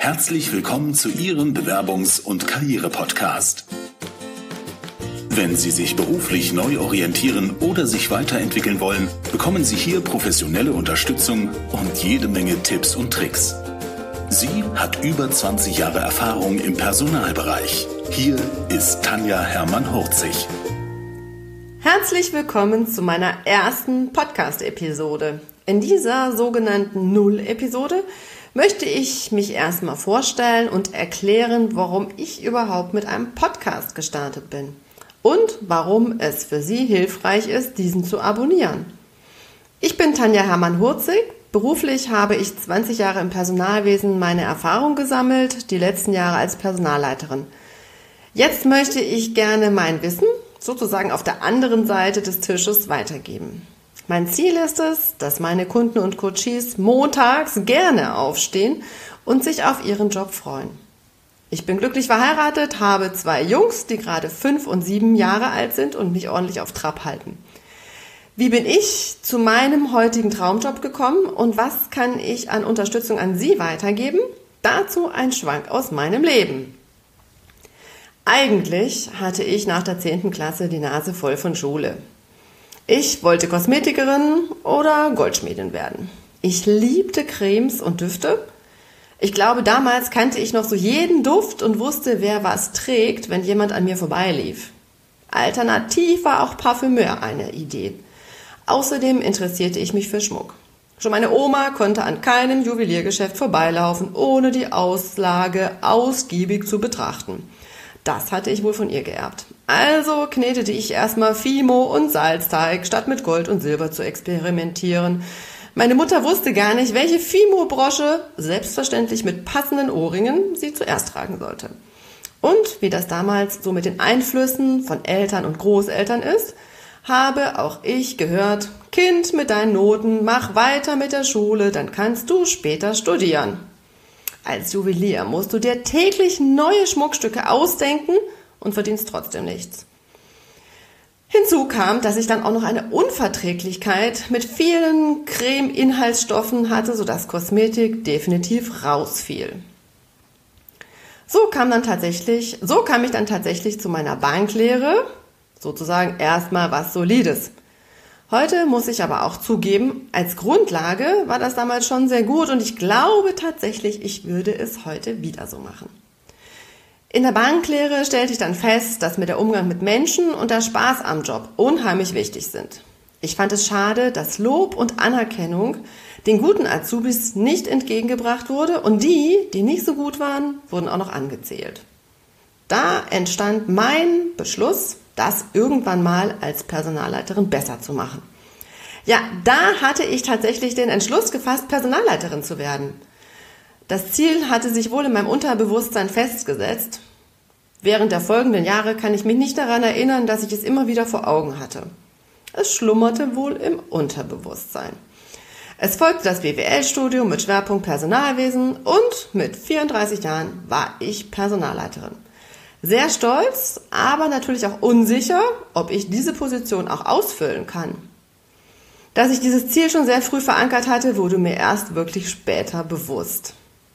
Herzlich willkommen zu Ihrem Bewerbungs- und Karriere-Podcast. Wenn Sie sich beruflich neu orientieren oder sich weiterentwickeln wollen, bekommen Sie hier professionelle Unterstützung und jede Menge Tipps und Tricks. Sie hat über 20 Jahre Erfahrung im Personalbereich. Hier ist Tanja Hermann-Hurzig. Herzlich willkommen zu meiner ersten Podcast-Episode. In dieser sogenannten Null-Episode möchte ich mich erstmal vorstellen und erklären, warum ich überhaupt mit einem Podcast gestartet bin und warum es für Sie hilfreich ist, diesen zu abonnieren. Ich bin Tanja Hermann-Hurzig. Beruflich habe ich 20 Jahre im Personalwesen meine Erfahrung gesammelt, die letzten Jahre als Personalleiterin. Jetzt möchte ich gerne mein Wissen sozusagen auf der anderen Seite des Tisches weitergeben. Mein Ziel ist es, dass meine Kunden und Coaches montags gerne aufstehen und sich auf ihren Job freuen. Ich bin glücklich verheiratet, habe 2 Jungs, die gerade 5 und 7 Jahre alt sind und mich ordentlich auf Trab halten. Wie bin ich zu meinem heutigen Traumjob gekommen und was kann ich an Unterstützung an Sie weitergeben? Dazu ein Schwank aus meinem Leben. Eigentlich hatte ich nach der 10. Klasse die Nase voll von Schule. Ich wollte Kosmetikerin oder Goldschmiedin werden. Ich liebte Cremes und Düfte. Ich glaube, damals kannte ich noch so jeden Duft und wusste, wer was trägt, wenn jemand an mir vorbeilief. Alternativ war auch Parfümeur eine Idee. Außerdem interessierte ich mich für Schmuck. Schon meine Oma konnte an keinem Juweliergeschäft vorbeilaufen, ohne die Auslage ausgiebig zu betrachten. Das hatte ich wohl von ihr geerbt. Also knetete ich erstmal Fimo und Salzteig, statt mit Gold und Silber zu experimentieren. Meine Mutter wusste gar nicht, welche Fimo-Brosche, selbstverständlich mit passenden Ohrringen, sie zuerst tragen sollte. Und wie das damals so mit den Einflüssen von Eltern und Großeltern ist, habe auch ich gehört, Kind mit deinen Noten, mach weiter mit der Schule, dann kannst du später studieren. Als Juwelier musst du dir täglich neue Schmuckstücke ausdenken und verdienst trotzdem nichts. Hinzu kam, dass ich dann auch noch eine Unverträglichkeit mit vielen Creme-Inhaltsstoffen hatte, sodass Kosmetik definitiv rausfiel. So kam ich dann tatsächlich zu meiner Banklehre, sozusagen erstmal was Solides. Heute muss ich aber auch zugeben, als Grundlage war das damals schon sehr gut und ich glaube tatsächlich, ich würde es heute wieder so machen. In der Banklehre stellte ich dann fest, dass mir der Umgang mit Menschen und der Spaß am Job unheimlich wichtig sind. Ich fand es schade, dass Lob und Anerkennung den guten Azubis nicht entgegengebracht wurde und die nicht so gut waren, wurden auch noch angezählt. Da entstand mein Beschluss, das irgendwann mal als Personalleiterin besser zu machen. Ja, da hatte ich tatsächlich den Entschluss gefasst, Personalleiterin zu werden. Das Ziel hatte sich wohl in meinem Unterbewusstsein festgesetzt. Während der folgenden Jahre kann ich mich nicht daran erinnern, dass ich es immer wieder vor Augen hatte. Es schlummerte wohl im Unterbewusstsein. Es folgte das BWL-Studium mit Schwerpunkt Personalwesen und mit 34 Jahren war ich Personalleiterin. Sehr stolz, aber natürlich auch unsicher, ob ich diese Position auch ausfüllen kann. Dass ich dieses Ziel schon sehr früh verankert hatte, wurde mir erst wirklich später bewusst.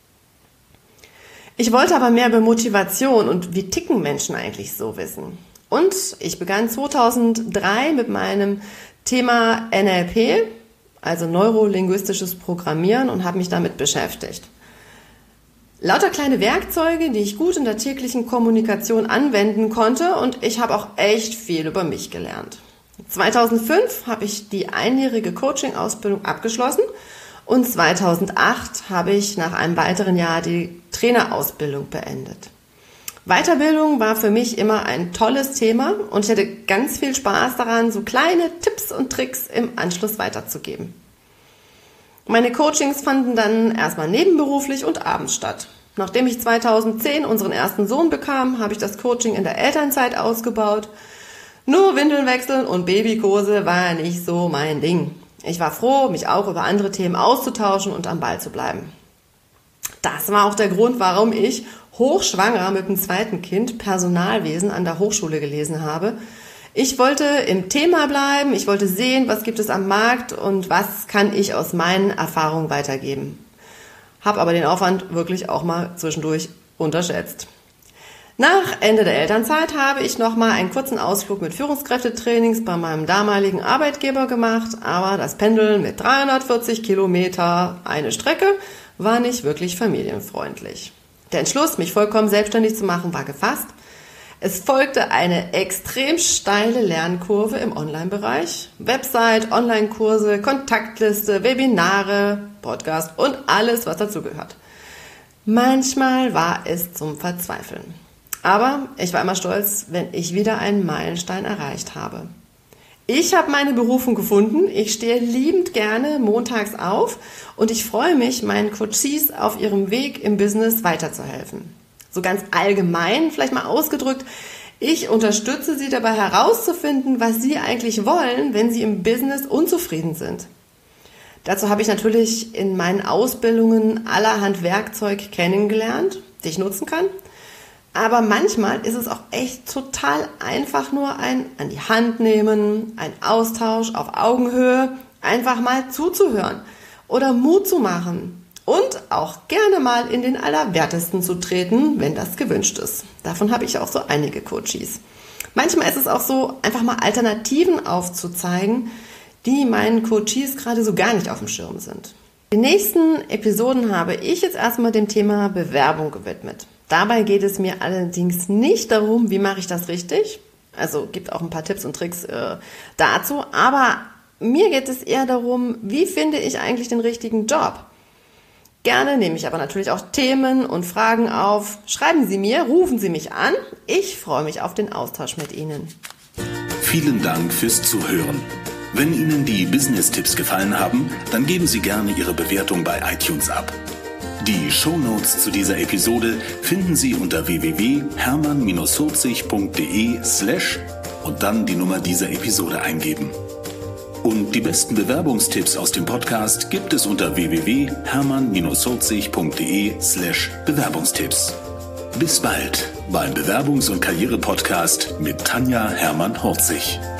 Ich wollte aber mehr über Motivation und wie ticken Menschen eigentlich so wissen. Und ich begann 2003 mit meinem Thema NLP, also neurolinguistisches Programmieren, und habe mich damit beschäftigt. Lauter kleine Werkzeuge, die ich gut in der täglichen Kommunikation anwenden konnte und ich habe auch echt viel über mich gelernt. 2005 habe ich die einjährige Coaching-Ausbildung abgeschlossen und 2008 habe ich nach einem weiteren Jahr die Trainerausbildung beendet. Weiterbildung war für mich immer ein tolles Thema und ich hatte ganz viel Spaß daran, so kleine Tipps und Tricks im Anschluss weiterzugeben. Meine Coachings fanden dann erstmal nebenberuflich und abends statt. Nachdem ich 2010 unseren ersten Sohn bekam, habe ich das Coaching in der Elternzeit ausgebaut. Nur Windeln wechseln und Babykurse war nicht so mein Ding. Ich war froh, mich auch über andere Themen auszutauschen und am Ball zu bleiben. Das war auch der Grund, warum ich hochschwanger mit dem 2. Kind Personalwesen an der Hochschule gelesen habe. Ich wollte im Thema bleiben, ich wollte sehen, was gibt es am Markt und was kann ich aus meinen Erfahrungen weitergeben. habe aber den Aufwand wirklich auch mal zwischendurch unterschätzt. Nach Ende der Elternzeit habe ich nochmal einen kurzen Ausflug mit Führungskräftetrainings bei meinem damaligen Arbeitgeber gemacht, aber das Pendeln mit 340 Kilometer eine Strecke war nicht wirklich familienfreundlich. Der Entschluss, mich vollkommen selbstständig zu machen, war gefasst. Es folgte eine extrem steile Lernkurve im Online-Bereich. Website, Online-Kurse, Kontaktliste, Webinare, Podcast und alles, was dazugehört. Manchmal war es zum Verzweifeln. Aber ich war immer stolz, wenn ich wieder einen Meilenstein erreicht habe. Ich habe meine Berufung gefunden. Ich stehe liebend gerne montags auf und ich freue mich, meinen Coaches auf ihrem Weg im Business weiterzuhelfen. So ganz allgemein, vielleicht mal ausgedrückt, ich unterstütze sie dabei herauszufinden, was sie eigentlich wollen, wenn sie im Business unzufrieden sind. Dazu habe ich natürlich in meinen Ausbildungen allerhand Werkzeug kennengelernt, die ich nutzen kann. Aber manchmal ist es auch echt total einfach, nur ein an die Hand nehmen, ein Austausch auf Augenhöhe, einfach mal zuzuhören oder Mut zu machen und auch gerne mal in den Allerwertesten zu treten, wenn das gewünscht ist. Davon habe ich auch so einige Coaches. Manchmal ist es auch so, einfach mal Alternativen aufzuzeigen, die meinen Coaches gerade so gar nicht auf dem Schirm sind. Die nächsten Episoden habe ich jetzt erstmal dem Thema Bewerbung gewidmet. Dabei geht es mir allerdings nicht darum, wie mache ich das richtig. Also gibt auch ein paar Tipps und Tricks dazu. Aber mir geht es eher darum, wie finde ich eigentlich den richtigen Job. Gerne nehme ich aber natürlich auch Themen und Fragen auf. Schreiben Sie mir, rufen Sie mich an. Ich freue mich auf den Austausch mit Ihnen. Vielen Dank fürs Zuhören. Wenn Ihnen die Business-Tipps gefallen haben, dann geben Sie gerne Ihre Bewertung bei iTunes ab. Die Shownotes zu dieser Episode finden Sie unter www.hermann-40.de/ und dann die Nummer dieser Episode eingeben. Und die besten Bewerbungstipps aus dem Podcast gibt es unter www.hermann-40.de/Bewerbungstipps. Bis bald beim Bewerbungs- und Karriere-Podcast mit Tanja Hermann-Horzig.